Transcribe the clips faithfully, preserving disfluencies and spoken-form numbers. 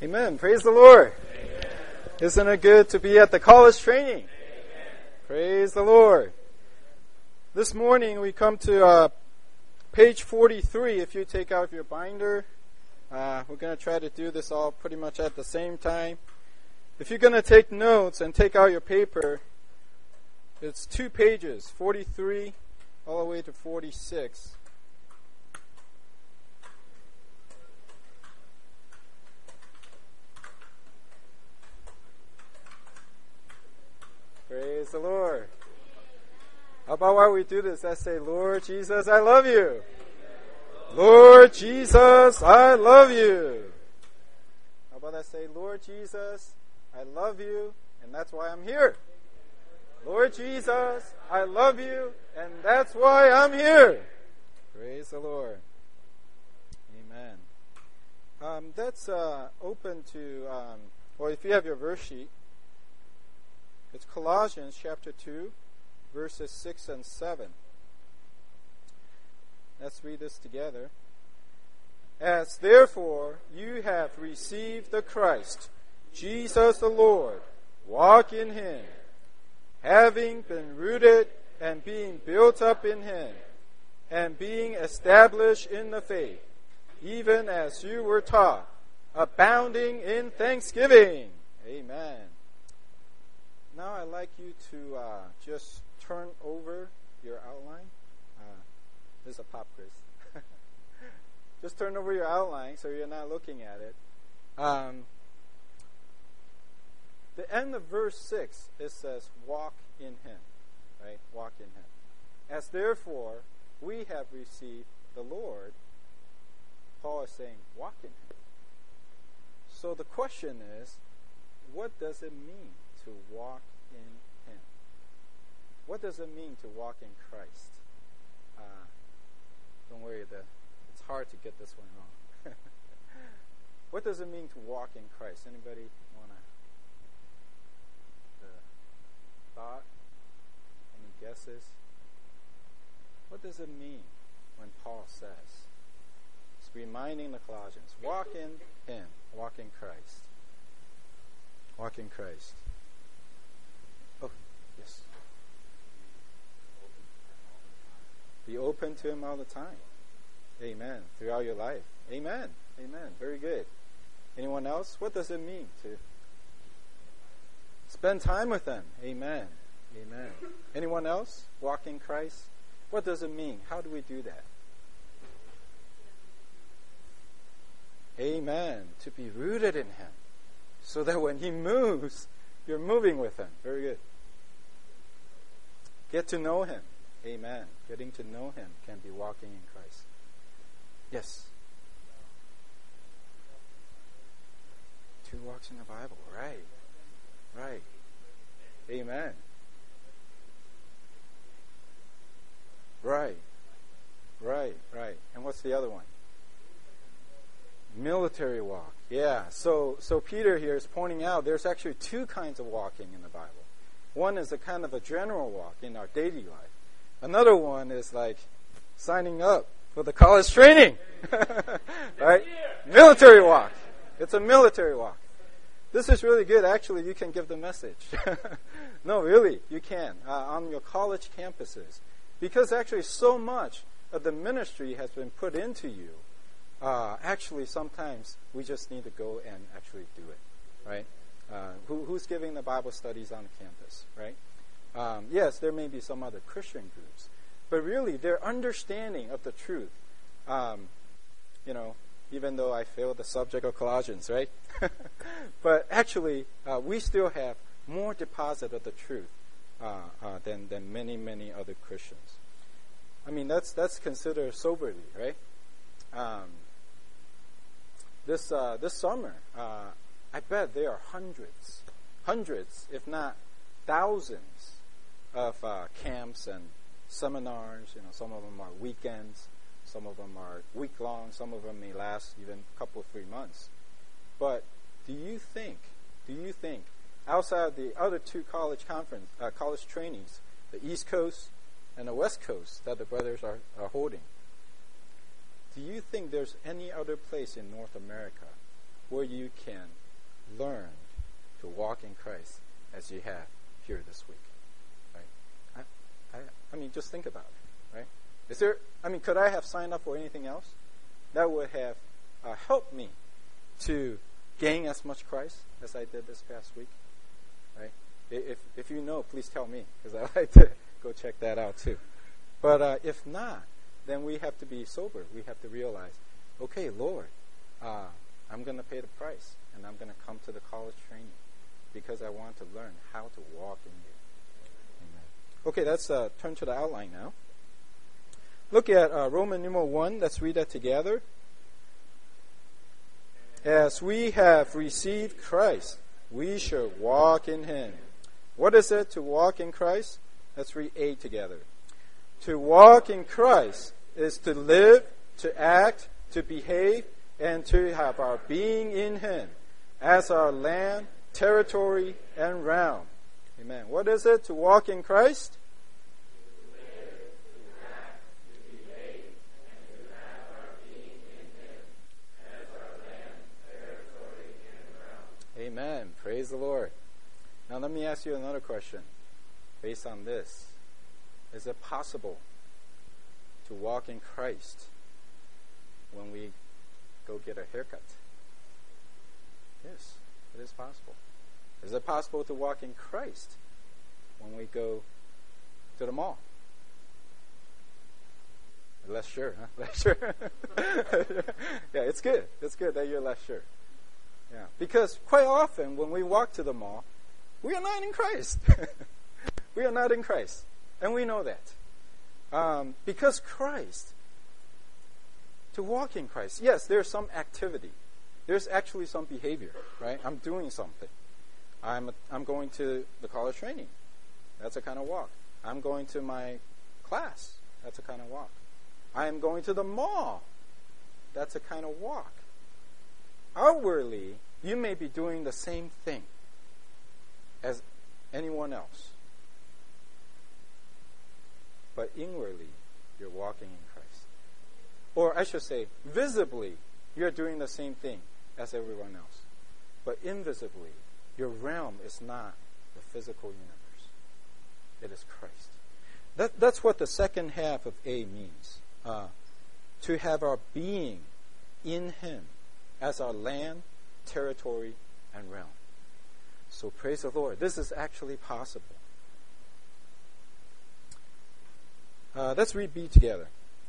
Amen. Praise the Lord. Amen. Isn't it good to be at the college training? Amen. Praise the Lord. This morning we come to uh, page forty-three. If you take out your binder, uh, we're going to try to do this all pretty much at the same time. If you're going to take notes and take out your paper, it's two pages, forty-three all the way to forty-six. Praise the Lord. How about while we do this, let's say, Lord Jesus, I love you. Lord Jesus, I love you. How about I say, Lord Jesus, I love you, and that's why I'm here. Lord Jesus, I love you, and that's why I'm here. Praise the Lord. Amen. Um, that's uh, open to, um, or if you have your verse sheet, it's Colossians chapter two, verses six and seven. Let's read this together. As therefore you have received the Christ, Jesus the Lord, walk in him, having been rooted and being built up in him, and being established in the faith, even as you were taught, abounding in thanksgiving. Amen. Now I'd like you to uh, just turn over your outline. Uh, this is a pop quiz. Just turn over your outline so you're not looking at it. Um, the end of verse six, it says, walk in him. Right? Walk in him. As therefore we have received the Lord, Paul is saying, walk in him. So the question is, what does it mean to walk in him? What does it mean to walk in Christ? Uh, don't worry, the, it's hard to get this one wrong. What does it mean to walk in Christ? Anybody want to thought? Any guesses? What does it mean when Paul says? It's reminding the Colossians, walk in him, walk in Christ. Walk in Christ. Oh, yes. Be open to him all the time. Amen. Throughout your life. Amen. Amen. Very good. Anyone else? What does it mean to spend time with him? Amen. Amen. Anyone else? Walk in Christ? What does it mean? How do we do that? Amen. To be rooted in him. So that when he moves, you're moving with him. Very good. Get to know him. Amen. Getting to know him can be walking in Christ. Yes. Two walks in the Bible. Right. Right. Amen. Right. Right. Right. And what's the other one? Military walk. Yeah. So so Peter here is pointing out there's actually two kinds of walking in the Bible. One is a kind of a general walk in our daily life. Another one is like signing up for the college training. Right? Military walk. It's a military walk. This is really good. Actually, you can give the message. No, really, you can. Uh, on your college campuses. Because actually so much of the ministry has been put into you. Uh, actually, sometimes we just need to go and actually do it, right? Uh, who, who's giving the Bible studies on campus, right? Um, yes, there may be some other Christian groups, but really their understanding of the truth, um, you know, even though I failed the subject of Colossians, right? But actually, uh, we still have more deposit of the truth uh, uh, than than many many other Christians. I mean, that's that's considered soberly, right? Um, This uh, this summer, uh, I bet there are hundreds, hundreds, if not thousands, of uh, camps and seminars. You know, some of them are weekends, some of them are week long, some of them may last even a couple, three months. But do you think, do you think, outside of the other two college conference, uh, college trainings, the East Coast and the West Coast that the brothers are, are holding, do you think there's any other place in North America where you can learn to walk in Christ as you have here this week. Right? I, I, I mean, just think about it. Right? Is there? I mean, could I have signed up for anything else that would have uh, helped me to gain as much Christ as I did this past week? Right? If if you know, please tell me, because I'd like to go check that out too. But uh, if not, then we have to be sober. We have to realize, okay, Lord, uh, I'm going to pay the price, and I'm going to come to the college training because I want to learn how to walk in you. Amen. Okay, let's uh, turn to the outline now. Look at uh, Roman numeral one. Let's read that together. As we have received Christ, we should walk in Him. What is it to walk in Christ? Let's read A together. To walk in Christ is to live, to act, to behave, and to have our being in Him as our land, territory, and realm. Amen. What is it to walk in Christ? To live, to act, to behave, and to have our being in Him as our land, territory, and realm. Amen. Praise the Lord. Now let me ask you another question based on this. Is it possible to walk in Christ when we go get a haircut? Yes, it is possible. Is it possible to walk in Christ when we go to the mall? Less sure, huh? Less sure. Yeah, it's good. It's good that you're less sure. Yeah, because quite often when we walk to the mall, we are not in Christ. We are not in Christ. And we know that. Um, because Christ, to walk in Christ, yes, there's some activity. There's actually some behavior, right? I'm doing something. I'm I'm going to the college training. That's a kind of walk. I'm going to my class. That's a kind of walk. I am going to the mall. That's a kind of walk. Outwardly, you may be doing the same thing as anyone else. But inwardly, you're walking in Christ. Or I should say, visibly, you're doing the same thing as everyone else. But invisibly, your realm is not the physical universe. It is Christ. That, that's what the second half of A means. Uh, to have our being in Him as our land, territory, and realm. So praise the Lord. This is actually possible. Uh, let's read B together.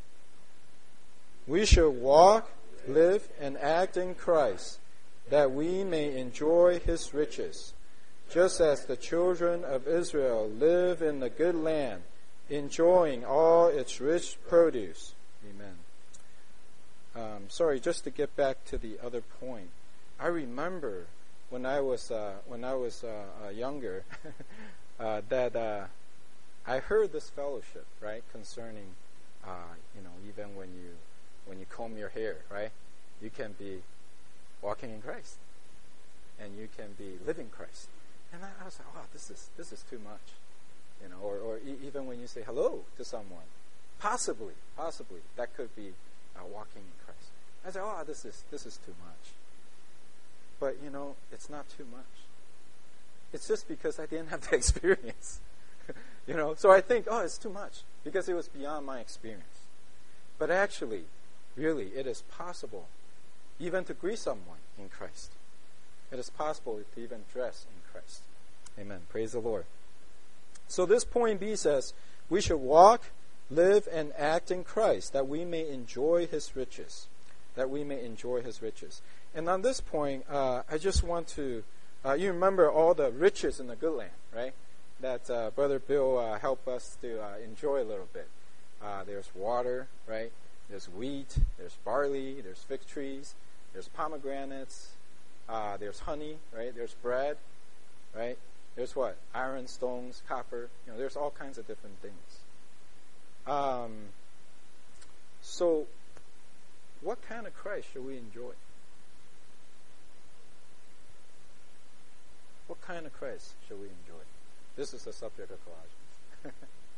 We should walk, live, and act in Christ, that we may enjoy His riches, just as the children of Israel live in the good land, enjoying all its rich produce. Amen. Um, sorry, just to get back to the other point. I remember when I was uh, when I was uh, uh, younger uh, that. Uh, I heard this fellowship, right, concerning, uh, you know, even when you when you comb your hair, right, you can be walking in Christ, and you can be living Christ. And I, I was like, oh, this is this is too much, you know. Or, or e- even when you say hello to someone, possibly, possibly that could be uh, walking in Christ. I said, oh, this is this is too much. But you know, it's not too much. It's just because I didn't have the experience. You know, so I think, oh, it's too much because it was beyond my experience. But actually, really, it is possible even to greet someone in Christ. It is possible to even dress in Christ. Amen. Praise the Lord. So this point B says, we should walk, live, and act in Christ, that we may enjoy His riches. That we may enjoy His riches. And on this point, uh, I just want to, uh, you remember all the riches in the good land, right? That uh, Brother Bill uh, helped us to uh, enjoy a little bit. Uh, there's water, right? There's wheat, there's barley, there's fig trees, there's pomegranates, uh, there's honey, right? There's bread, right? There's what? Iron, stones, copper. You know, there's all kinds of different things. Um, so, what kind of Christ should we enjoy? What kind of Christ should we enjoy? This is the subject of Colossians.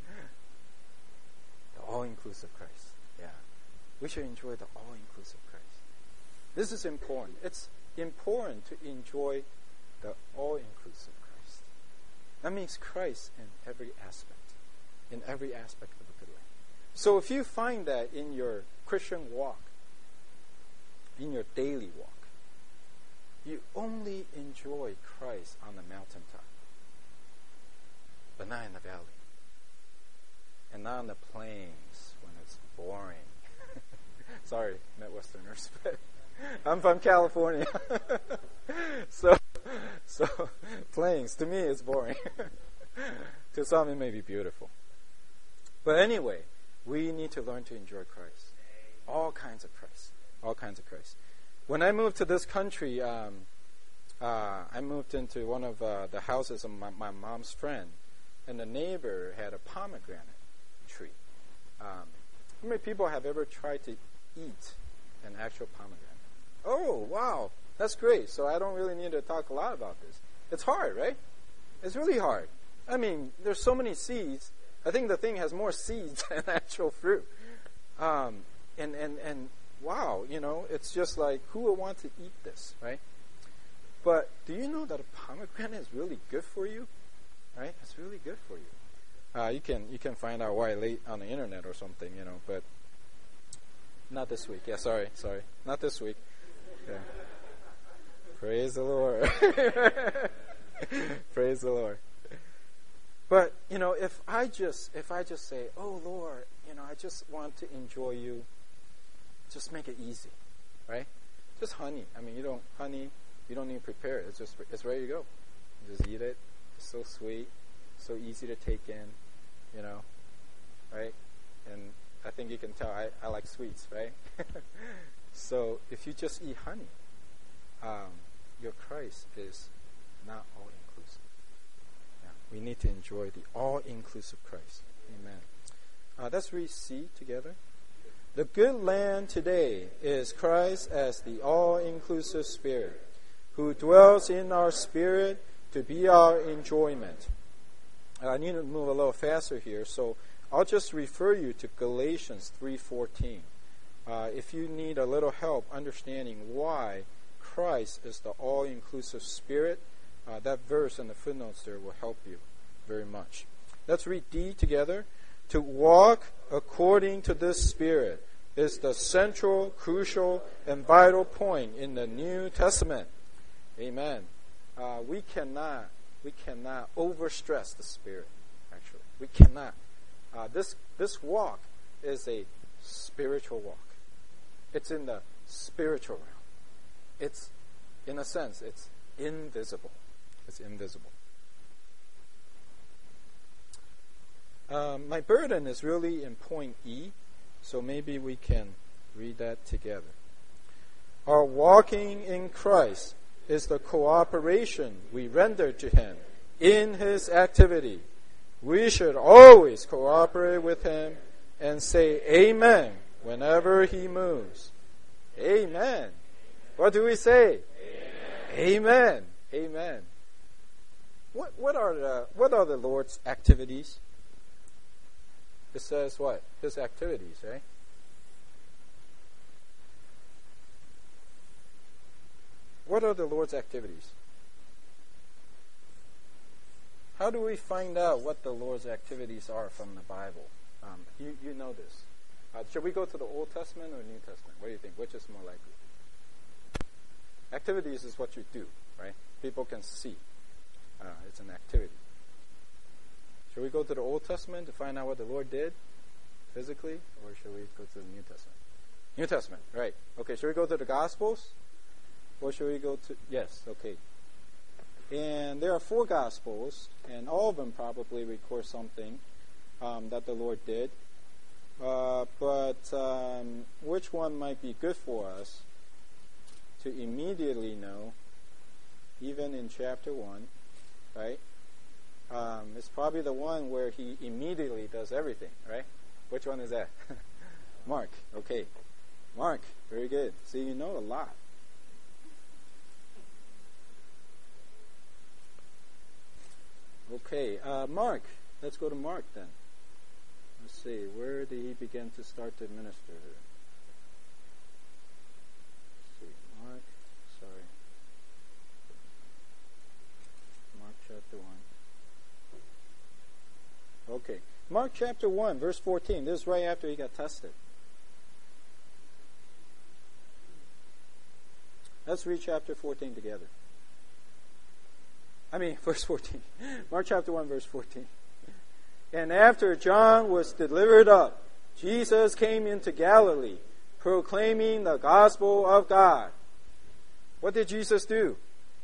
The all-inclusive Christ. Yeah. We should enjoy the all-inclusive Christ. This is important. It's important to enjoy the all-inclusive Christ. That means Christ in every aspect, in every aspect of a good life. So if you find that in your Christian walk, in your daily walk, you only enjoy Christ on the mountaintop, but not in the valley, and not on the plains when it's boring. Sorry, Midwesterners, but I'm from California. so, so plains, to me, it's boring. To some, it may be beautiful. But anyway, we need to learn to enjoy Christ. All kinds of Christ. All kinds of Christ. When I moved to this country, um, uh, I moved into one of uh, the houses of my, my mom's friend, and the neighbor had a pomegranate tree. Um, how many people have ever tried to eat an actual pomegranate? Oh, wow, that's great. So I don't really need to talk a lot about this. It's hard, right? It's really hard. I mean, there's so many seeds. I think the thing has more seeds than actual fruit. Um, and, and, and wow, you know, it's just like, who would want to eat this, right? But do you know that a pomegranate is really good for you? Right? It's really good for you. Uh, you can you can find out why late on the internet or something, you know, but not this week. Yeah, sorry, sorry. Not this week. Yeah. Praise the Lord. Praise the Lord. But, you know, if I just if I just say, "Oh Lord, you know, I just want to enjoy you," just make it easy, right? Just honey. I mean, you don't honey. You don't need to prepare it. It's just it's ready to go. You just eat it. It's so sweet, so easy to take in, you know, right? And I think you can tell I, I like sweets, right? So if you just eat honey, um, your Christ is not all-inclusive. Yeah, we need to enjoy the all-inclusive Christ. Amen. Uh, let's read C together. The good land today is Christ as the all-inclusive Spirit, who dwells in our spirit to be our enjoyment. Uh, I need to move a little faster here, so I'll just refer you to Galatians three fourteen. Uh, if you need a little help understanding why Christ is the all-inclusive Spirit, uh, that verse in the footnotes there will help you very much. Let's read D together. To walk according to this Spirit is the central, crucial, and vital point in the New Testament. Amen. Uh, we cannot, we cannot overstress the Spirit. Actually, we cannot. Uh, this this walk is a spiritual walk. It's in the spiritual realm. It's, in a sense, it's invisible. It's invisible. Um, my burden is really in point E, so maybe we can read that together. Our walking in Christ is the cooperation we render to Him in His activity. We should always cooperate with Him and say Amen whenever He moves. Amen. What do we say? Amen. Amen. Amen. What what are the what are the Lord's activities? It says what? His activities, right? What are the Lord's activities? How do we find out what the Lord's activities are from the Bible? Um, you, you know this. Uh, should we go to the Old Testament or New Testament? What do you think? Which is more likely? Activities is what you do, right? People can see. Uh, it's an activity. Should we go to the Old Testament to find out what the Lord did physically, or should we go to the New Testament? New Testament, right. Okay, should we go to the Gospels? Or should we go to... Yes, okay. And there are four Gospels, and all of them probably record something um, that the Lord did. Uh, but um, which one might be good for us to immediately know, even in chapter one, right? Um, it's probably the one where He immediately does everything, right? Which one is that? Mark, okay. Mark, very good. See, you know a lot. Okay, uh, Mark. Let's go to Mark then. Let's see, where did He begin to start to minister? Let's see, Mark, sorry. Mark chapter one, verse fourteen. This is right after he got tested. Let's read chapter fourteen together. I mean, verse fourteen. Mark chapter one, verse fourteen. And after John was delivered up, Jesus came into Galilee, proclaiming the gospel of God. What did Jesus do?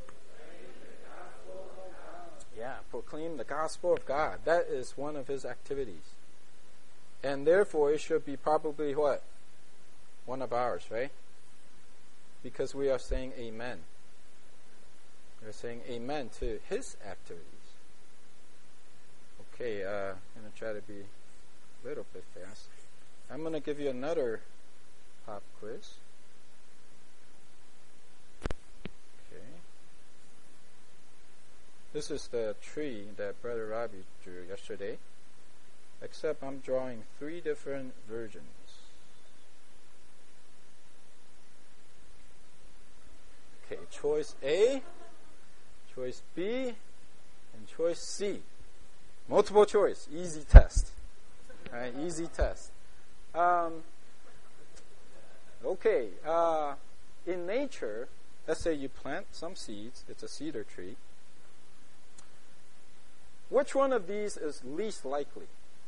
Yeah, proclaim the gospel of God. That is one of his activities. And therefore, it should be probably what? One of ours, right? Because we are saying amen. We're saying amen to his activities. Okay, uh, I'm going to try to be a little bit fast. I'm going to give you another pop quiz. Okay. This is the tree that Brother Robbie drew yesterday, except I'm drawing three different versions. Okay, choice A, choice B, and choice C. Multiple choice, easy test. All right, easy test. Um, okay, uh, in nature, let's say you plant some seeds. It's a cedar tree. Which one of these is least likely?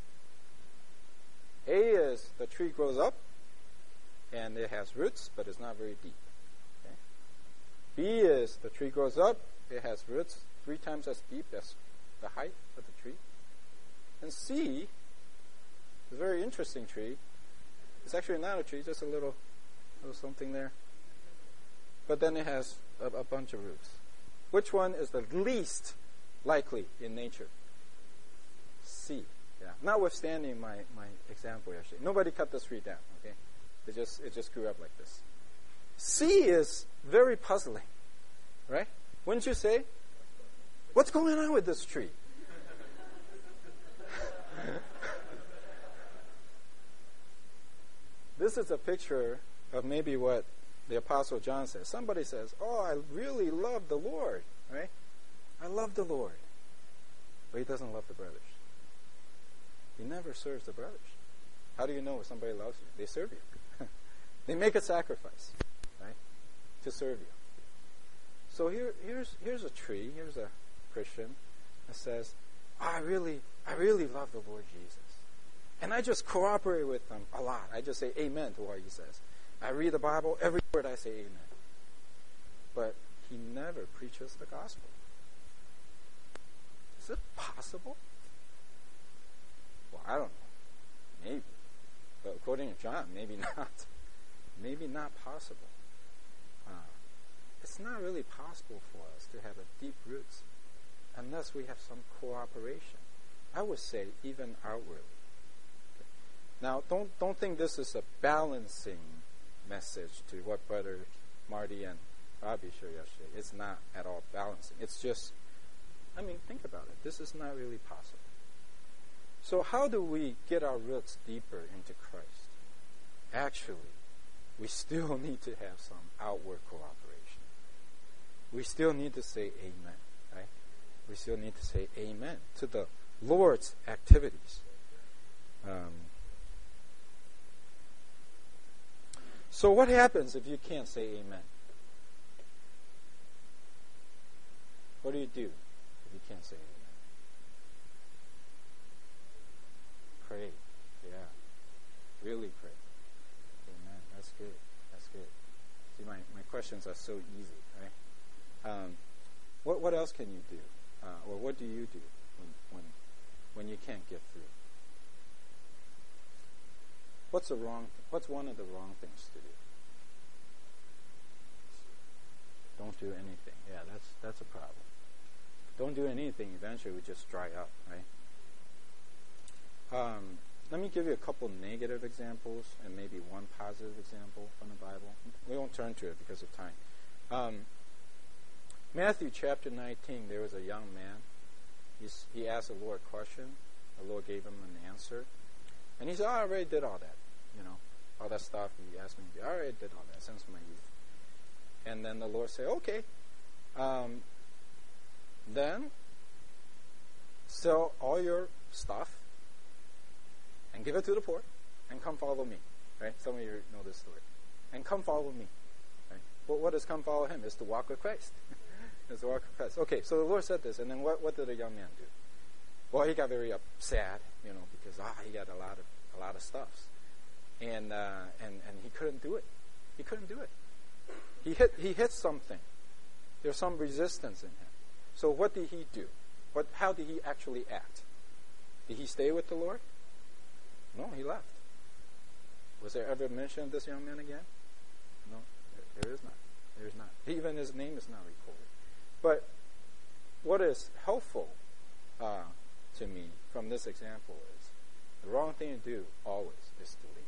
A is the tree grows up and it has roots, but it's not very deep. Okay? B is the tree grows up, it has roots three times as deep as the height of the tree. And C, a very interesting tree. It's actually not a tree, just a little, little something there. But then it has a, a bunch of roots. Which one is the least likely in nature? C. Yeah. Notwithstanding my, my example actually. Nobody cut this tree down, okay? It just it just grew up like this. C is very puzzling. Right? Wouldn't you say? What's going on with this tree? This is a picture of maybe what the Apostle John says. Somebody says, oh, I really love the Lord, right? I love the Lord. But he doesn't love the brothers. He never serves the brothers. How do you know if somebody loves you? They serve you. They make a sacrifice, right, to serve you. So here, here's here's a tree. Here's a Christian that says, oh, I really, I really love the Lord Jesus. And I just cooperate with him a lot. I just say amen to what he says. I read the Bible, every word I say amen. But he never preaches the gospel. Is it possible? Well, I don't know. Maybe. But according to John, maybe not. Maybe not possible. Uh, it's not really possible for us to have a deep roots unless we have some cooperation. I would say even outwardly. Now, don't don't think this is a balancing message to what Brother Marty and Bobby shared yesterday. It's not at all balancing. It's just, I mean, think about it. This is not really possible. So how do we get our roots deeper into Christ? Actually, we still need to have some outward cooperation. We still need to say amen, right? We still need to say amen to the Lord's activities. Um, So what happens if you can't say amen? What do you do if you can't say amen? Pray. Yeah. Really pray. Amen. That's good. That's good. See, my, my questions are so easy, right? Um, what what else can you do? Uh, or what do you do when, when when you can't get through? What's the wrong? What's one of the wrong things to do? Don't do anything. Yeah, that's that's a problem. Don't do anything. Eventually, we just dry up, right? Um, let me give you a couple negative examples and maybe one positive example from the Bible. We won't turn to it because of time. Um, Matthew chapter nineteen. There was a young man. He's, he asked the Lord a question. The Lord gave him an answer, and he said, oh, "I already did all that." You know, all that stuff he asked me to do. I already did all that since my youth. And then the Lord said, okay, um, then sell all your stuff and give it to the poor, and come follow me. Right? Some of you know this story. And come follow me. Right? Well, what does come follow him? Is to walk with Christ. Is to walk with Christ. Okay, so the Lord said this, and then what, what did the young man do? Well, he got very up, sad, you know, because ah, he got a lot of a lot of stuffs, and uh, and and he couldn't do it. He couldn't do it. He hit he hit something. There's some resistance in him. So what did he do? What? How did he actually act? Did he stay with the Lord? No, he left. Was there ever mention of this young man again? No, there, there is not. There is not. Even his name is not recorded. But what is helpful uh, to me from this example is the wrong thing to do always is to leave.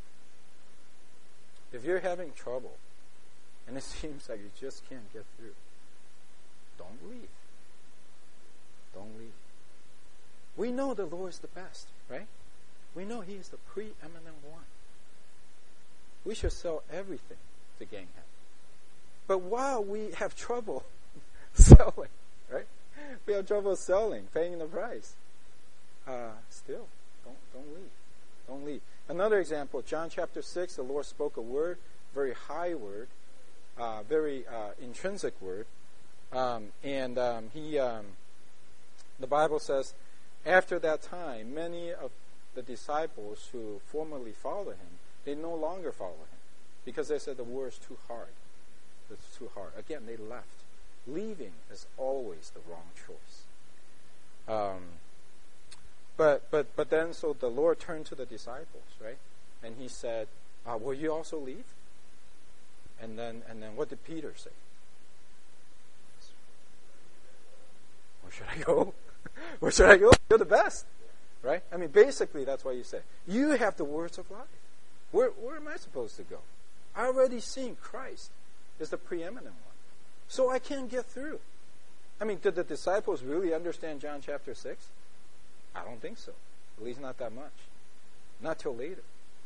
If you're having trouble and it seems like you just can't get through, don't leave. Don't leave. We know the Lord is the best, right? We know He is the preeminent one. We should sell everything to gain Him. But while we have trouble selling, right? We have trouble selling, paying the price. Uh, still, don't don't leave. Don't leave. Another example, John chapter six, the Lord spoke a word, very high word, uh, very uh, intrinsic word. Um, and um, he, um, the Bible says, after that time, many of the disciples who formerly followed Him, they no longer follow Him because they said the word is too hard. It's too hard. Again, they left. Leaving is always the wrong choice. Um, but but but then, so the Lord turned to the disciples, right? And He said, uh, "Will you also leave?" And then and then, what did Peter say? Where should I go? Where should I go? You're the best, right? I mean, basically, that's what you say. You have the words of life. Where where am I supposed to go? I already seen Christ is the preeminent one. So I can't get through. I mean, did the disciples really understand John chapter six? I don't think so. At least not that much. Not till later.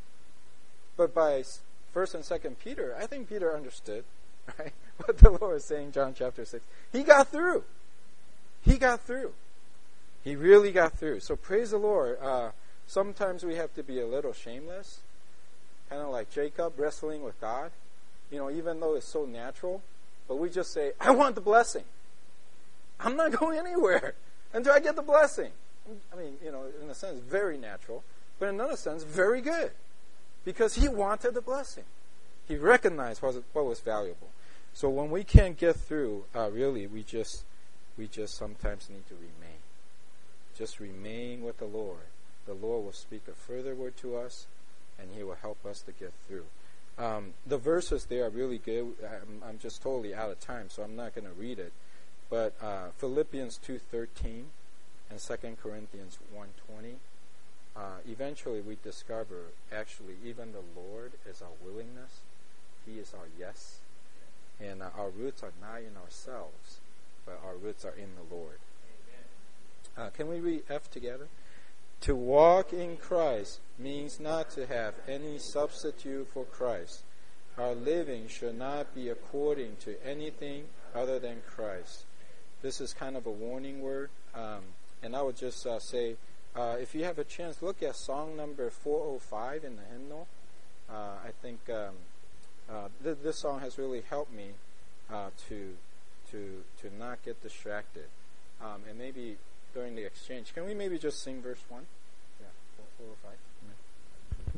But by First and Second Peter, I think Peter understood, right, what the Lord is saying in John chapter six. He got through. He got through. He really got through. So praise the Lord. Uh, sometimes we have to be a little shameless, kind of like Jacob wrestling with God. You know, even though it's so natural, but we just say, I want the blessing. I'm not going anywhere until I get the blessing. I mean, you know, in a sense, very natural, but in another sense, very good. Because he wanted the blessing. He recognized what was, what was valuable. So when we can't get through, uh, really, we just we just sometimes need to remain. Just remain with the Lord. The Lord will speak a further word to us, and He will help us to get through. Um, the verses there are really good. I'm, I'm just totally out of time, so I'm not going to read it. But uh, Philippians two thirteen and Second Corinthians one twenty. Uh, eventually, we discover actually even the Lord is our willingness. He is our yes, and uh, our roots are not in ourselves, but our roots are in the Lord. Uh, can we read F together? To walk in Christ means not to have any substitute for Christ. Our living should not be according to anything other than Christ. This is kind of a warning word. Um, and I would just uh, say, uh, if you have a chance, look at song number four oh five in the hymnal. Uh, I think um, uh, th- this song has really helped me uh, to to to not get distracted. Um, and maybe during the exchange, can we maybe just sing verse one? Yeah, four, four or five. Mm-hmm.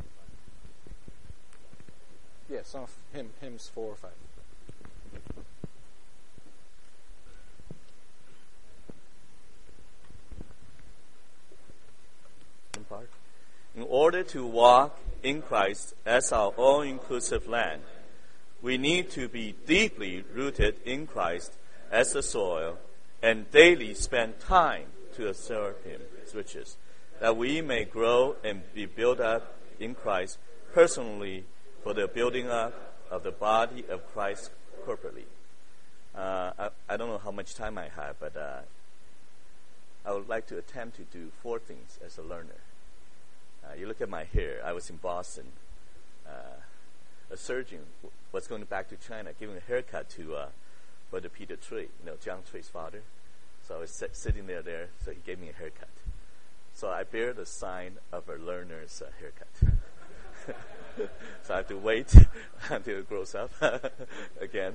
Yeah, some of hymn, hymns four or five. In order to walk in Christ as our all-inclusive land, we need to be deeply rooted in Christ as the soil and daily spend time to observe Him, switches, that we may grow and be built up in Christ personally for the building up of the body of Christ corporately. Uh, I, I don't know how much time I have, but uh, I would like to attempt to do four things as a learner. Uh, you look at my hair. I was in Boston. Uh, a surgeon w- was going back to China, giving a haircut to uh, Brother Peter Trey, you know, John Trey's father. So I was sit- sitting there, there, so he gave me a haircut. So I bear the sign of a learner's uh, haircut. So I have to wait until it grows up again.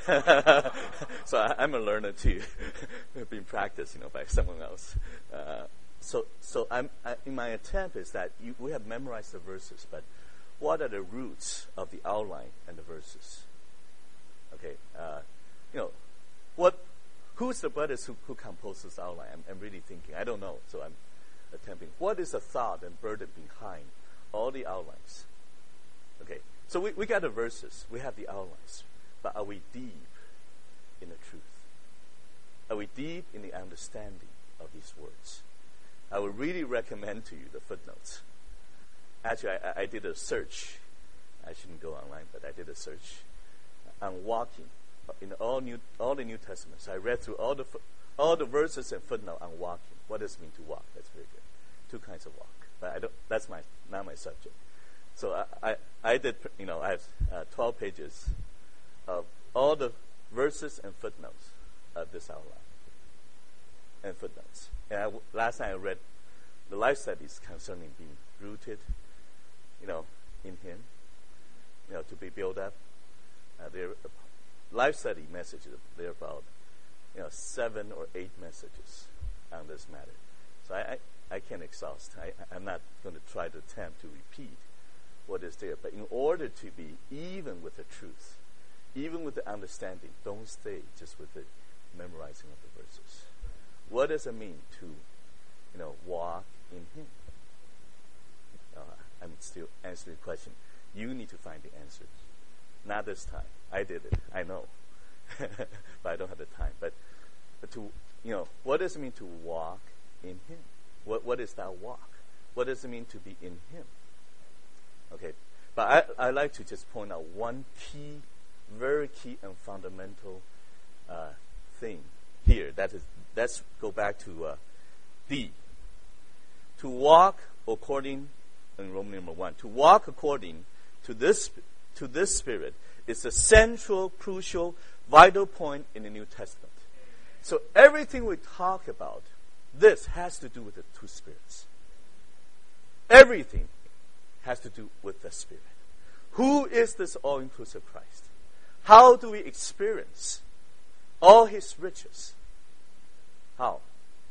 So I, I'm a learner too, being practiced, you know, by someone else. Uh, so, so I'm I, in my attempt is that you, we have memorized the verses, but what are the roots of the outline and the verses? Okay, uh, you know, what? Who's the brothers who, who composed this outline? I'm, I'm really thinking. I don't know, so I'm attempting. What is the thought and burden behind all the outlines? Okay, so we, we got the verses, we have the outlines, but are we deep in the truth? Are we deep in the understanding of these words? I would really recommend to you the footnotes. Actually, I, I did a search. I shouldn't go online, but I did a search on walking in all new all the New Testaments. So I read through all the all the verses and footnote on walking. What does it mean to walk? That's very good. Two kinds of walk, but I don't. That's my not my subject. So I, I, I did, you know, I have uh, twelve pages of all the verses and footnotes of this outline. And footnotes. And I, last night I read the life studies concerning being rooted, you know, in Him, you know, to be built up. Uh, their life study messages, they're about, you know, seven or eight messages on this matter. So I, I, I can't exhaust. I, I'm not going to try to attempt to repeat what is there. But in order to be even with the truth, even with the understanding, don't stay just with the memorizing of the verses. What does it mean to, you know, walk in Him? Uh, I'm still answering the question. You need to find the answers. Not this time. I did it. I know. But I don't have the time. But, but to, you know, what does it mean to walk in Him? What What is that walk? What does it mean to be in Him? Okay. But I, I like to just point out one key, very key and fundamental uh, thing here. That is, let's go back to uh, D. To walk according, in Roman number one, to walk according to this to this Spirit is the central, crucial, vital point in the New Testament. So everything we talk about, this has to do with the two spirits. Everything has to do with the Spirit. Who is this all-inclusive Christ? How do we experience all His riches? How?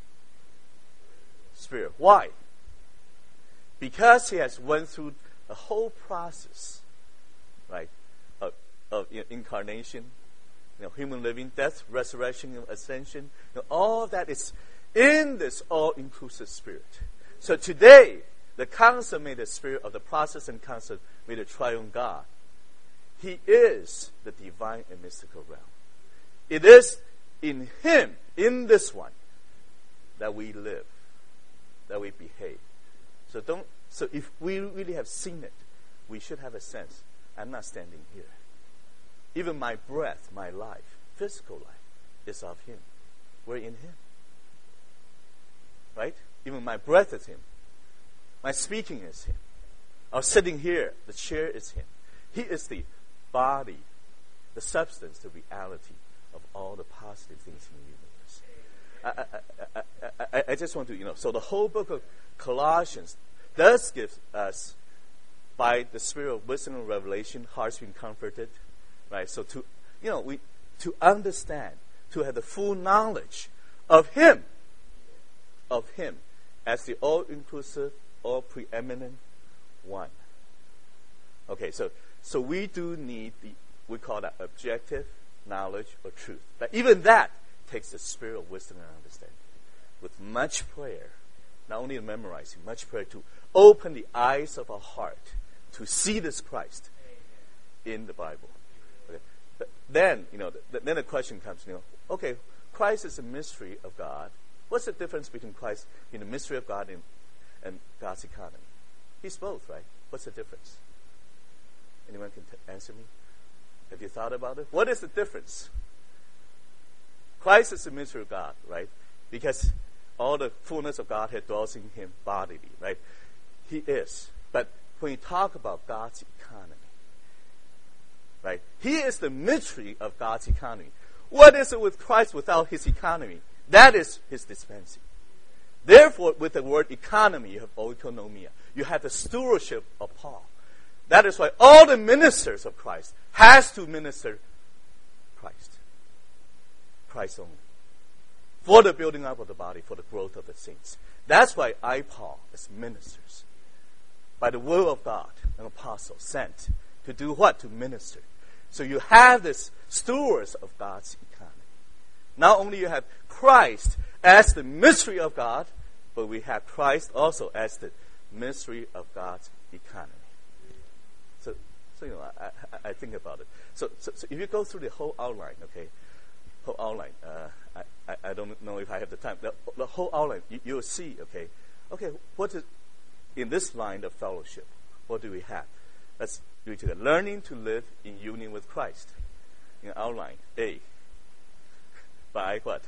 Spirit. Why? Because He has went through a whole process, right, of, of you know, incarnation, you know, human living, death, resurrection, you know, ascension. You know, all of that is in this all-inclusive Spirit. So today, the consummated Spirit of the process and consummated triune God, He is the divine and mystical realm. It is in Him, in this one, that we live, that we behave. So don't. So if we really have seen it, we should have a sense. I'm not standing here. Even my breath, my life, physical life, is of Him. We're in Him. Right? Even my breath is Him. My speaking is Him. Our sitting here, the chair is Him. He is the body, the substance, the reality of all the positive things in the universe. I, I, I, I, I just want to, you know, so the whole book of Colossians does give us, by the Spirit of wisdom and revelation, hearts being comforted, right? So to, you know, we to understand, to have the full knowledge of Him, of Him as the all-inclusive, all-preeminent one. Okay, so so we do need the, we call that objective knowledge or truth. But even that takes the spirit of wisdom and understanding. With much prayer, not only memorizing, much prayer to open the eyes of our heart to see this Christ in the Bible. Okay. But then, you know, th- then the question comes, you know, okay, Christ is a mystery of God. What's the difference between Christ in the mystery of God and, and God's economy? He's both, right? What's the difference? Anyone can t- answer me? Have you thought about it? What is the difference? Christ is the mystery of God, right? Because all the fullness of Godhead dwells in Him bodily, right? He is. But when you talk about God's economy, right? He is the mystery of God's economy. What is it with Christ without His economy? That is His dispensing. Therefore, with the word economy, you have oikonomia. You have the stewardship of Paul. That is why all the ministers of Christ has to minister Christ. Christ only. For the building up of the body, for the growth of the saints. That's why I, Paul, as ministers, by the will of God, an apostle sent to do what? To minister. So you have this stewards of God's economy. Not only you have Christ as the mystery of God, but we have Christ also as the mystery of God's economy. So, so you know, I, I, I think about it. So, so, so if you go through the whole outline, okay, whole outline. Uh, I, I, I don't know if I have the time. The, the whole outline, you, you'll see, okay, okay, what is in this line of fellowship? What do we have? Let's do it together. Learning to live in union with Christ. In outline, A. By what?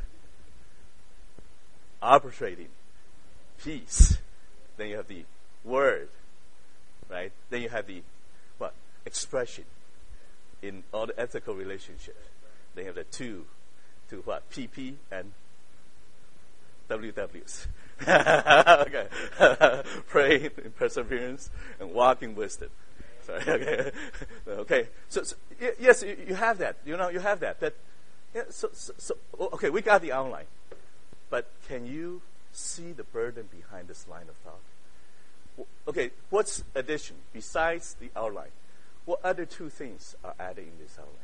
Arbitrating peace. Then you have the word, right? Then you have the what? Expression in all the ethical relationships. Then you have the two, to what? P P and W Ws. Okay. Pray in perseverance and walk in wisdom. Sorry. Okay. Okay. So, so yes, you, you have that. You know, you have that. That. Yeah, so, so, so, okay, we got the outline. But can you see the burden behind this line of thought? Okay, what's addition besides the outline? What other two things are added in this outline?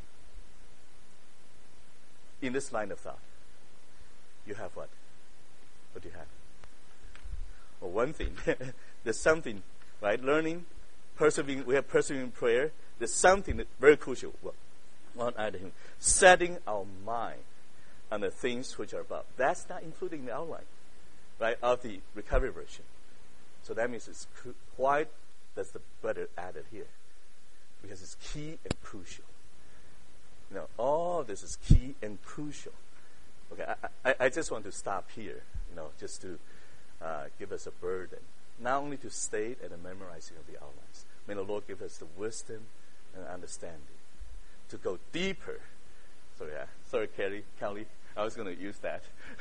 In this line of thought, you have what? What do you have? Well, one thing, there's something, right? Learning, persevering, we have persevering prayer. There's something that very crucial. Well, one item, setting our mind on the things which are above. That's not included in the outline, right, of the recovery version. So that means it's cru- why does the butter added here? Because it's key and crucial. You know, all this is key and crucial. Okay, I, I, I just want to stop here, you know, just to uh, give us a burden, not only to state and the memorizing of the outlines. May the Lord give us the wisdom and understanding to go deeper. Sorry, uh, sorry, Kelly, Kelly. I was going to use that.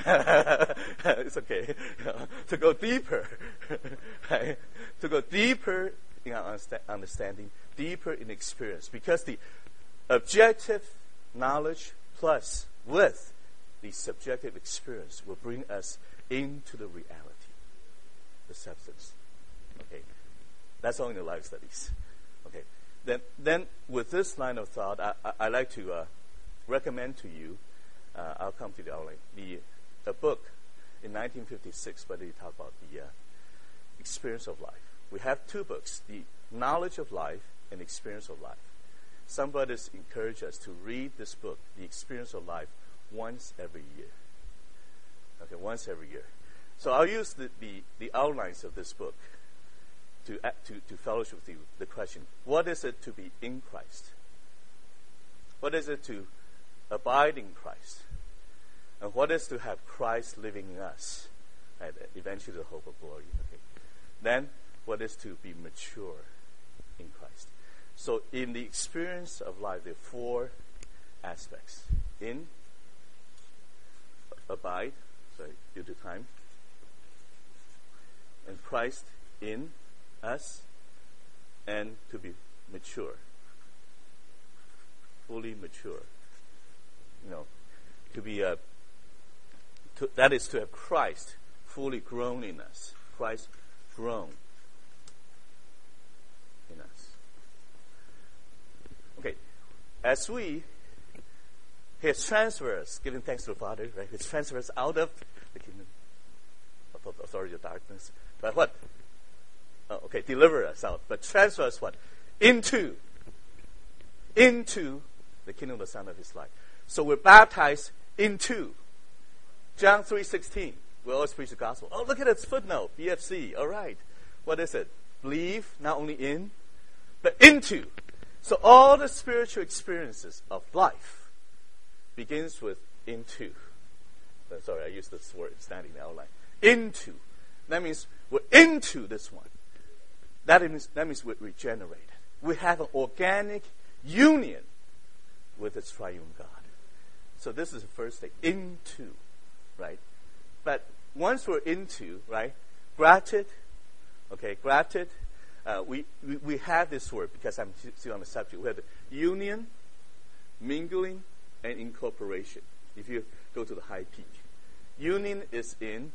It's okay. You know, to go deeper, right? To go deeper in our understanding, deeper in experience, because the objective knowledge plus with the subjective experience will bring us into the reality, the substance. Okay, that's all in the life studies. Okay. Then, then with this line of thought, I, I, I like to uh, recommend to you, uh, I'll come to the outline, the, a book in nineteen fifty-six, where they talk about the uh, experience of life. We have two books, the knowledge of life and experience of life. Somebody encouraged us to read this book, the experience of life, once every year. Okay, once every year. So I'll use the, the, the outlines of this book To, to, to fellowship with you, the question, what is it to be in Christ? What is it to abide in Christ? And what is to have Christ living in us? Right? Eventually the hope of glory. Okay. Then, what is to be mature in Christ? So in the experience of life, there are four aspects. In, abide, sorry, due to time. And Christ in us, and to be mature, fully mature. You know, to be a, to, that is to have Christ fully grown in us. Christ grown in us. Okay, as we, He has transferred us, giving thanks to the Father, right? He has transferred us out of the kingdom of authority of darkness. But what? Oh, okay, deliver us out, but transfer us what? Into, into the kingdom of the Son of His life. So we're baptized into. John three sixteen. We always preach the gospel. Oh, look at its footnote, B F C. All right. What is it? Believe, not only in, but into. So all the spiritual experiences of life begins with into. Sorry, I used this word standing in the outline. Into. That means we're into this one. That means, that means we're regenerated. We have an organic union with its triune God. So this is the first thing. Into, right? But one once we're into, right, grafted, okay, grafted, uh, we, we, we have this word, because I'm still on the subject, we have the union, mingling, and incorporation. If you go to the high peak. Union is in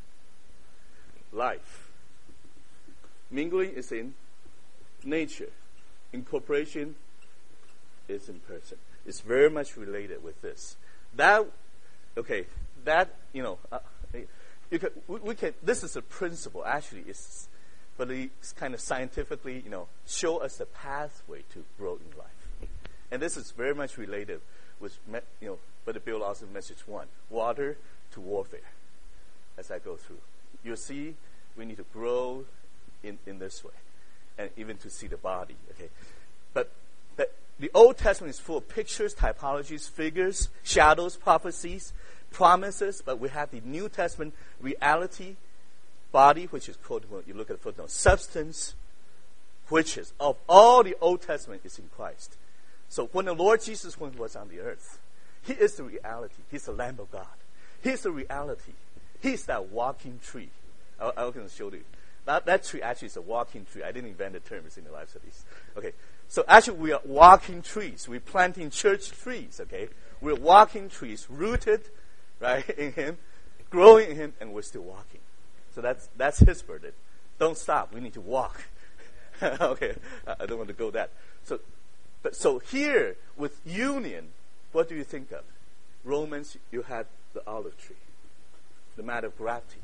life. Mingling is in nature. Incorporation is in person. It's very much related with this. That, okay, that, you know, uh, you can, we, we can, this is a principle, actually, it's, but it's kind of scientifically, you know, show us the pathway to grow in life. And this is very much related with, you know, Brother Bill Lawson's message one, water to warfare, as I go through. You'll see we need to grow in, in this way, and even to see the body, okay? But, but the Old Testament is full of pictures, typologies, figures, shadows, prophecies, promises, but we have the New Testament reality, body, which is called, when you look at the footnote, substance, which is, of all the Old Testament is in Christ. So when the Lord Jesus was on the earth, He is the reality. He's the Lamb of God. He's the reality. He's that walking tree. I, I can show you. That, that tree actually is a walking tree. I didn't invent the term. It's in the life studies. Okay. So actually we are walking trees. We're planting church trees. Okay. We're walking trees rooted, right, in Him, growing in Him, and we're still walking. So that's that's His burden. Don't stop. We need to walk. Okay. I don't want to go that. So, but so here with union, what do you think of? Romans, you had the olive tree, the matter of grafting.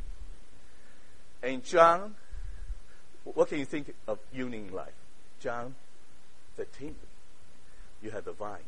And John, what can you think of union life? John thirteen, you have the vine.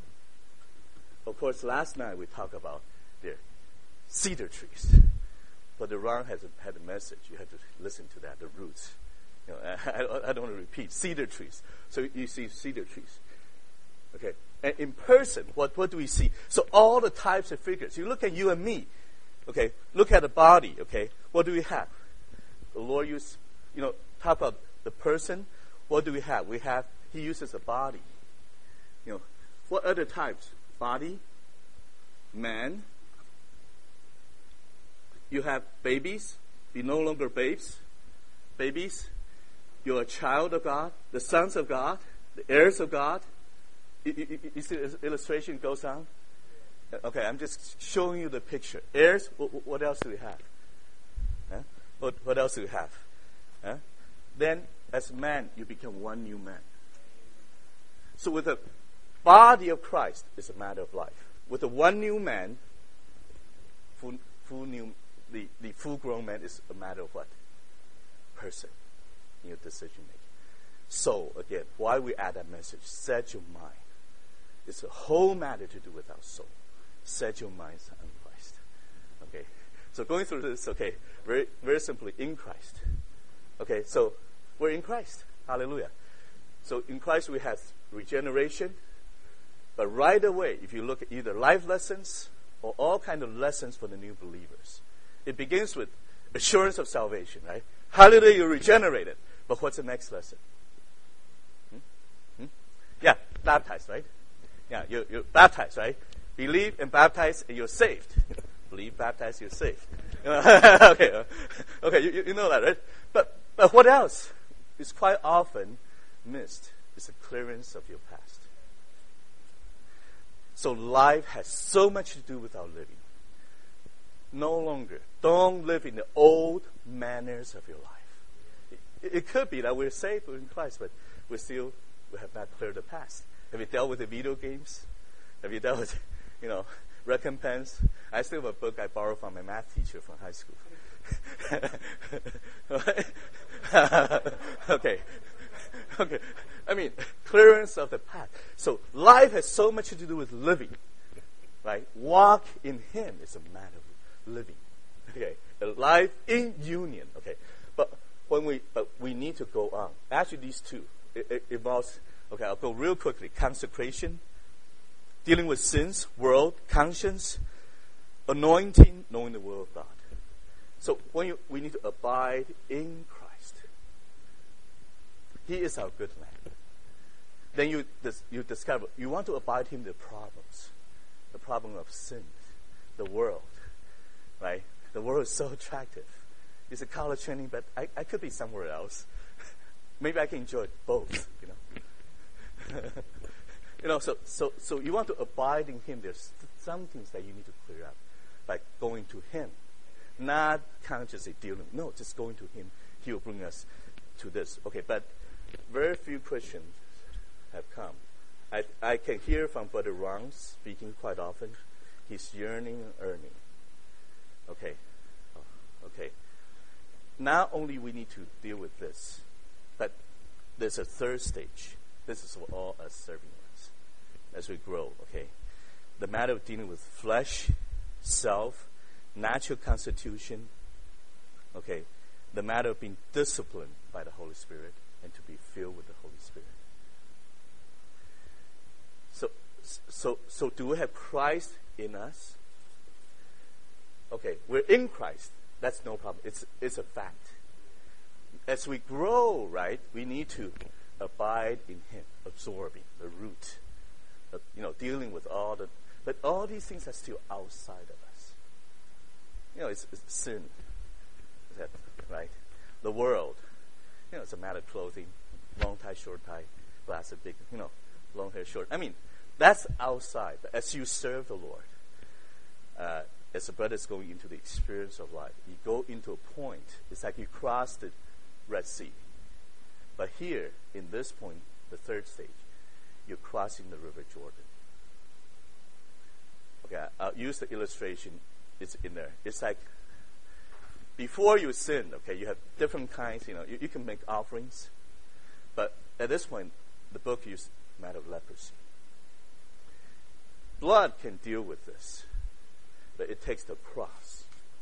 Of course, last night we talked about the cedar trees. But the Ron has a, had a message. You have to listen to that, the roots. You know, I, I don't want to repeat. Cedar trees. So you see cedar trees. Okay. And in person, what, what do we see? So all the types of figures. You look at you and me. Okay. Look at the body. Okay. What do we have? The Lord used, you know, talk about the person. What do we have? We have, He uses a body. You know, what other types? Body, man. You have babies. Be no longer babes. Babies. You're a child of God, the sons of God, the heirs of God. You, you, you see the illustration goes on? Okay, I'm just showing you the picture. Heirs, what, what else do we have? Huh? What, what else do we have? Huh? Then, as man, you become one new man. So with the body of Christ, it's a matter of life. With the one new man, full, full new, the, the full-grown man is a matter of what? Person in your decision making. So, again, why we add that message? Set your mind. It's a whole matter to do with our soul. Set your minds on Christ. Okay. So going through this, okay, very very simply, in Christ. Okay, so we're in Christ. Hallelujah. So in Christ we have regeneration. But right away, if you look at either life lessons or all kind of lessons for the new believers, it begins with assurance of salvation, right? Hallelujah, you're regenerated. But what's the next lesson? Hmm? Hmm? Yeah, baptized, right? Yeah, you're, you're baptized, right? Believe and baptize and you're saved. Believe, baptize, you're saved. okay, okay, you, you know that, right? But but what else is quite often missed is the clearance of your past. So life has so much to do with our living. No longer, don't live in the old manners of your life. It, it could be that we're saved, we're in Christ, but we still we have not cleared the past. Have you dealt with the video games? Have you dealt with, you know, recompense? I still have a book I borrowed from my math teacher from high school. okay. Okay. I mean, clearance of the path. So life has so much to do with living, right? Walk in Him is a matter of living. Okay. A life in union. Okay. But when we, but we need to go on. Actually, these two, it, it involves. Okay, I'll go real quickly. Consecration, dealing with sins, world, conscience, anointing, knowing the will of God. So when you, we need to abide in Christ. He is our good land. Then you you discover you want to abide in the problems, the problem of sin, the world, right? The world is so attractive. It's a college training, but I, I could be somewhere else. Maybe I can enjoy both, you know. you know, so, so, so you want to abide in Him. There's some things that you need to clear up by going to Him. Not kind of just a dealing. No, just going to Him. He will bring us to this. Okay, but very few Christians have come. I, I can hear from Brother Ron speaking quite often. He's yearning and earning. Okay. Okay. Not only we need to deal with this, but there's a third stage. This is for all us serving ones as we grow, okay? The matter of dealing with flesh, self, natural constitution, okay? The matter of being disciplined by the Holy Spirit and to be filled with the Holy Spirit. So, so, so do we have Christ in us? Okay, we're in Christ. That's no problem. It's, it's a fact. As we grow, right, we need to abide in Him, absorbing the root, of, you know, dealing with all the, but all these things are still outside of us. You know, it's, it's sin, is that right? The world, you know, it's a matter of clothing, long tie, short tie, glasses, big, you know, long hair, short. I mean, that's outside. But as you serve the Lord, uh, as a brother is going into the experience of life, you go into a point, it's like you cross the Red Sea. But here, in this point, the third stage, you're crossing the River Jordan. Okay, I'll use the illustration. It's in there. It's like before you sin, okay, you have different kinds, you know, you, you can make offerings. But at this point, the book uses the matter of leprosy. Blood can deal with this, but it takes the cross.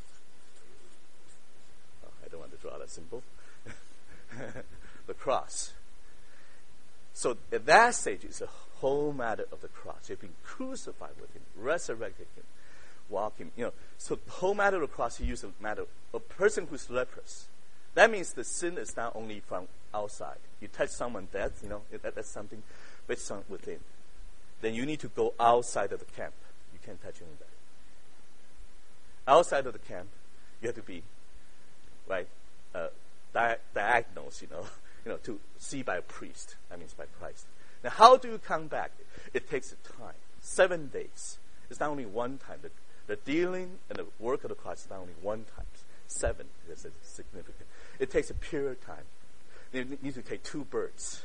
Oh, I don't want to draw that symbol. The cross. So at that stage, it's a whole matter of the cross. You've been crucified with Him, resurrected Him, walking. You know, so the whole matter of the cross, He used a matter of a person who's leprous. That means the sin is not only from outside. You touch someone dead, you know, that, that's something, but it's from within. Then you need to go outside of the camp. You can't touch anybody. Outside of the camp, you have to be, right, uh, di- diagnosed, you know, you know, to see by a priest. That means by Christ. Now, how do you come back? It takes time. Seven days. It's not only one time. The, the dealing and the work of the cross is not only one time. Seven is significant. It takes a period of time. You need to take two birds.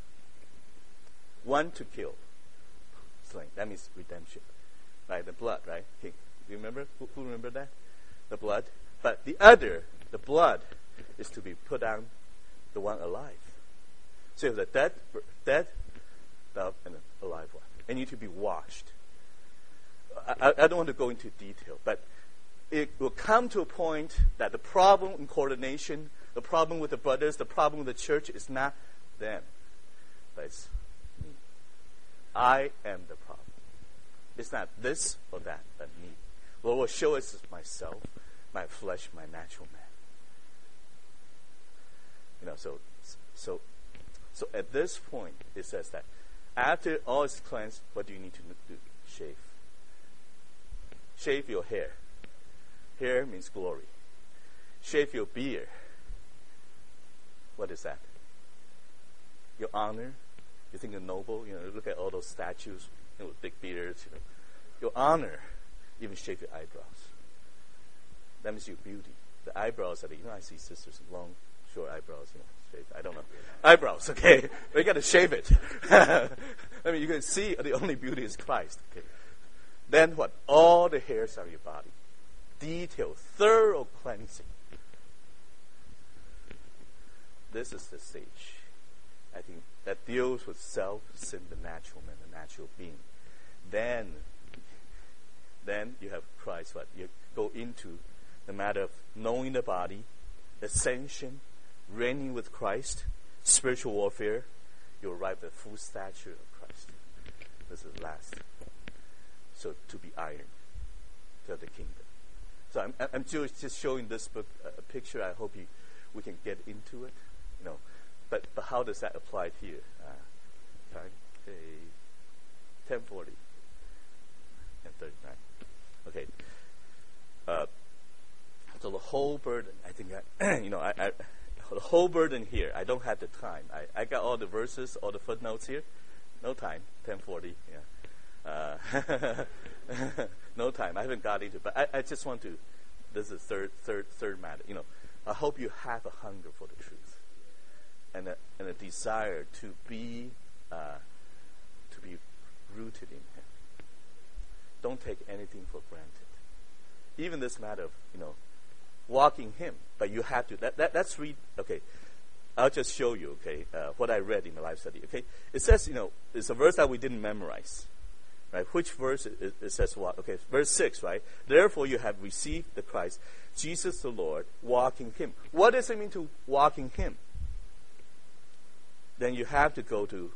One to kill. Slain. That means redemption. Right? The blood, right? Okay. Do you remember? Who, who remember that? The blood. But the other, the blood, is to be put on the one alive. So you have the dead, dead dove and an alive one. They need to be washed. I, I don't want to go into detail, but it will come to a point that the problem in coordination, the problem with the brothers, the problem with the church is not them, but it's me. I am the problem. It's not this or that, but me. What will show us is myself, my flesh, my natural man. You know, so so so at this point it says that after all is cleansed, what do you need to do? Shave. Shave your hair. Hair means glory. Shave your beard. What is that? Your honor. You think you're noble. You know, look at all those statues, you know, with big beards. You know, your honor. Even shave your eyebrows. That means your beauty. The eyebrows are the, you know, I see sisters with long, short eyebrows. You know, shave. I don't know. Eyebrows. Okay, but you got to shave it. I mean, you can see the only beauty is Christ. Okay. Then what? All the hairs on your body. Detailed, thorough cleansing. This is the stage, I think, that deals with self, sin, the natural man, the natural being. Then, then you have Christ. What? You go into the matter of knowing the body, ascension, reigning with Christ, spiritual warfare. You arrive at the full stature of Christ. This is last. So to be iron, to have the kingdom. So I'm, I'm just showing this book a picture. I hope you, we can get into it. You know, but but how does that apply here? Uh, time, okay, ten forty and thirty nine. Okay. Uh, the Lord. the whole burden. I think, I, you know, I, I, the whole burden here. I don't have the time. I, I got all the verses, all the footnotes here. No time. ten forty. Yeah. Uh, no time. I haven't got into it. But I, I just want to, this is third, third, third matter. You know, I hope you have a hunger for the truth and a, and a desire to be, uh, to be rooted in Him. Don't take anything for granted. Even this matter of, you know, walking Him, but you have to. That, that that's read. Okay, I'll just show you. Okay, uh, what I read in the life study. Okay, it says, you know, it's a verse that we didn't memorize, right? Which verse it, it says what? Okay, verse six, right? Therefore, you have received the Christ, Jesus the Lord, walking Him. What does it mean to walking Him? Then you have to go to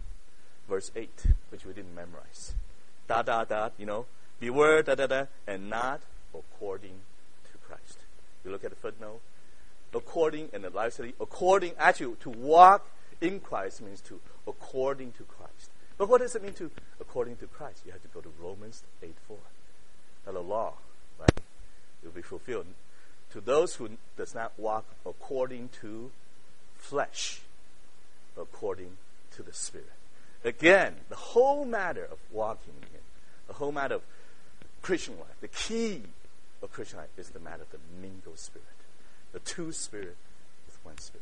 verse eight, which we didn't memorize. Da da da. You know, beware da da da, and not according to Christ. You look at the footnote. According in the life study, according, actually, to walk in Christ means to according to Christ. But what does it mean to according to Christ? You have to go to Romans eight four. Now the law, right, will be fulfilled to those who does not walk according to flesh, but according to the Spirit. Again, the whole matter of walking in Him, the whole matter of Christian life, the key of Christian life is the matter of the mingled Spirit. The two Spirit with one Spirit.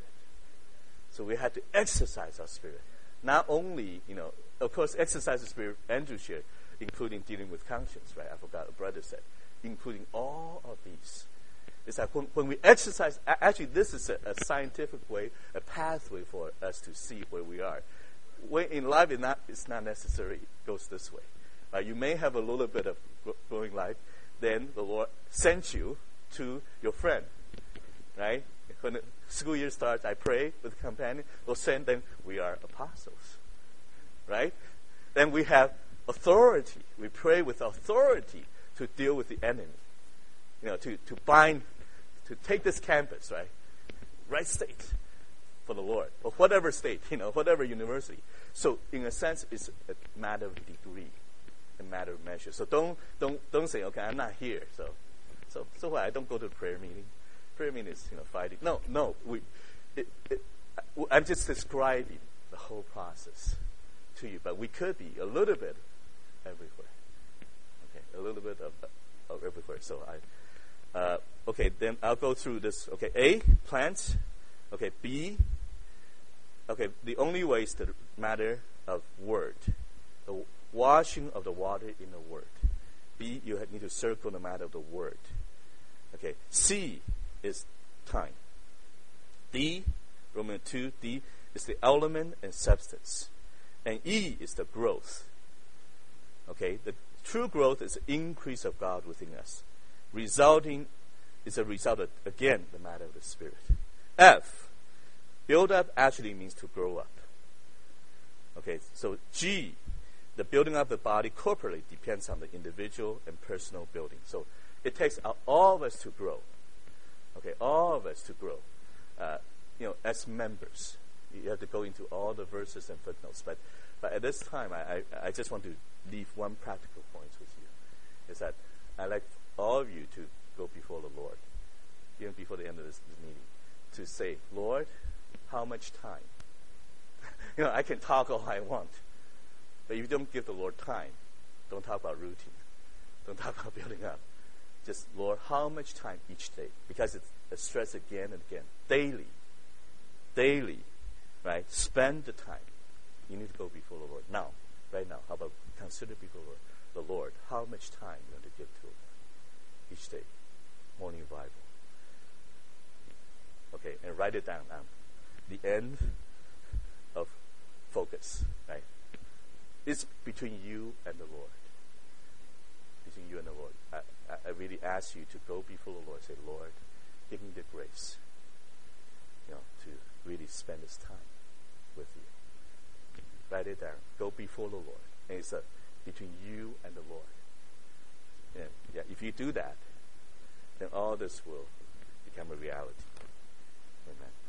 So we have to exercise our spirit. Not only, you know, of course, exercise the Spirit, Andrew shared, including dealing with conscience, right? I forgot what brother said. Including all of these. It's like when, when we exercise, actually this is a, a scientific way, a pathway for us to see where we are. When in life, it's not, it's not necessary it goes this way. Uh, you may have a little bit of growing life, then the Lord sends you to your friend, right? When the school year starts, I pray with a companion. We'll send them. We are apostles, right? Then we have authority. We pray with authority to deal with the enemy. You know, to, to bind, to take this campus, right? Right state for the Lord, or whatever state, you know, whatever university. So, in a sense, it's a matter of degree, a matter of measure. So don't don't don't say, okay, I'm not here. So, so so what? I don't go to the prayer meeting. Prayer meeting is, you know, fighting. No, no. We, it, it, I'm just describing the whole process to you, but we could be a little bit everywhere. Okay, a little bit of, of everywhere. So I, uh, okay, then I'll go through this. Okay, A, plants. Okay, B. Okay, the only way is the matter of word, the washing of the water in the word. B, you need to circle the matter of the word. Okay, C is time. D, Romans two, D is the element and substance. And E is the growth. Okay, the true growth is the increase of God within us. Resulting is a result of, again, the matter of the Spirit. F, build up actually means to grow up. Okay, so G, the building up the body corporately depends on the individual and personal building. So it takes all of us to grow. Okay, all of us to grow. Uh, you know, as members, you have to go into all the verses and footnotes. But, but at this time, I, I, I just want to leave one practical point with you. Is that I'd like all of you to go before the Lord, even before the end of this, this meeting, to say, Lord, how much time? You know, I can talk all I want. But if you don't give the Lord time, don't talk about routine. Don't talk about building up. Just, Lord, how much time each day? Because it's a stress again and again. Daily. Daily. Right? Spend the time. You need to go before the Lord. Now. Right now. How about consider before the Lord how much time you want to give to Him each day. Morning Bible. Okay, and write it down now. The end of focus. Right? It's between you and the Lord. Between you and the Lord. I, I really ask you to go before the Lord and say, Lord, give me the grace, you know, to really spend this time with you. Write it down. Go before the Lord. And it's a, between you and the Lord. And yeah, if you do that, then all this will become a reality. Amen.